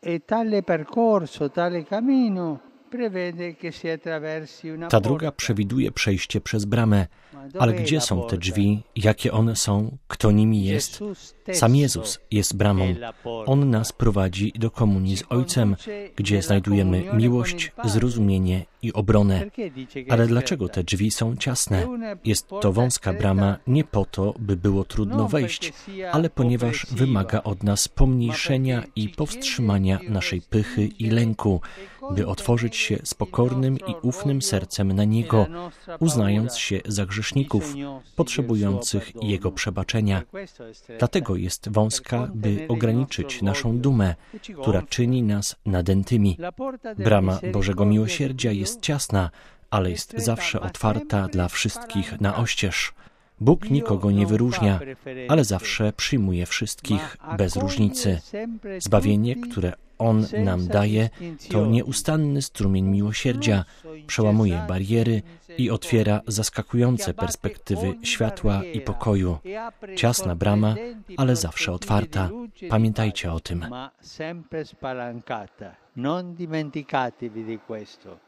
Ta droga przewiduje przejście przez bramę. Ale gdzie są te drzwi? Jakie one są? Kto nimi jest? Sam Jezus jest bramą. On nas prowadzi do komunii z Ojcem, gdzie znajdujemy miłość, zrozumienie i obronę. Ale dlaczego te drzwi są ciasne? Jest to wąska brama nie po to, by było trudno wejść, ale ponieważ wymaga od nas pomniejszenia i powstrzymania naszej pychy i lęku, by otworzyć się z pokornym i ufnym sercem na Niego, uznając się za grzeszników, potrzebujących Jego przebaczenia. Dlatego jest wąska, by ograniczyć naszą dumę, która czyni nas nadętymi. Brama Bożego Miłosierdzia jest ciasna, ale jest zawsze otwarta dla wszystkich na oścież. Bóg nikogo nie wyróżnia, ale zawsze przyjmuje wszystkich bez różnicy. Zbawienie, które On nam daje, to nieustanny strumień miłosierdzia, przełamuje bariery i otwiera zaskakujące perspektywy światła i pokoju. Ciasna brama, ale zawsze otwarta. Pamiętajcie o tym.